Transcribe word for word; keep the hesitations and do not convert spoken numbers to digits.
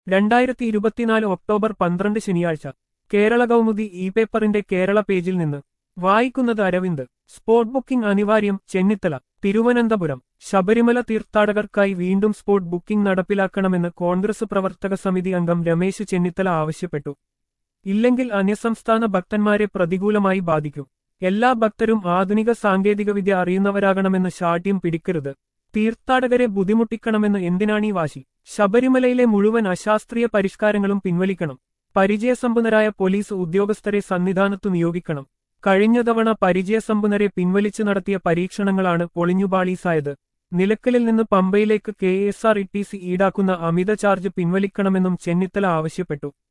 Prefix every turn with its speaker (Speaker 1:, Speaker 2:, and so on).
Speaker 1: രണ്ടായിരത്തി ഇരുപത്തിനാല് ഒക്ടോബർ പന്ത്രണ്ട് ശനിയാഴ്ച കേരള കൗമുദി ഇ പേപ്പറിന്റെ കേരള പേജിൽ നിന്ന് വായിക്കുന്നത് അരവിന്ദ്. സ്പോട്ട് ബുക്കിംഗ് അനിവാര്യം ചെന്നിത്തല. തിരുവനന്തപുരം ശബരിമല തീർത്ഥാടകർക്കായി വീണ്ടും സ്പോട്ട് ബുക്കിംഗ് നടപ്പിലാക്കണമെന്ന് കോൺഗ്രസ് പ്രവർത്തക സമിതി അംഗം രമേശ് ചെന്നിത്തല ആവശ്യപ്പെട്ടു. ഇല്ലെങ്കിൽ അന്യസംസ്ഥാന ഭക്തന്മാരെ പ്രതികൂലമായി ബാധിക്കും. എല്ലാ ഭക്തരും ആധുനിക സാങ്കേതികവിദ്യ അറിയുന്നവരാകണമെന്ന് ശാഠ്യം പിടിക്കരുത്. തീർത്ഥാടകരെ ബുദ്ധിമുട്ടിക്കണമെന്ന് എന്തിനാണീ വാശി? ശബരിമലയിലെ മുഴുവൻ അശാസ്ത്രീയ പരിഷ്കാരങ്ങളും പിൻവലിക്കണം. പരിചയസമ്പന്നരായ പോലീസ് ഉദ്യോഗസ്ഥരെ സന്നിധാനത്തു നിയോഗിക്കണം. കഴിഞ്ഞ തവണ പരിചയസമ്പന്നരെ പിൻവലിച്ചു നടത്തിയ പരീക്ഷണങ്ങളാണ് പൊളിഞ്ഞുപാളീസായത്. നിലക്കലിൽ നിന്ന് പമ്പയിലേക്ക് K S R E T C ഈടാക്കുന്ന അമിത ചാർജ് പിൻവലിക്കണമെന്നും ചെന്നിത്തല ആവശ്യപ്പെട്ടു.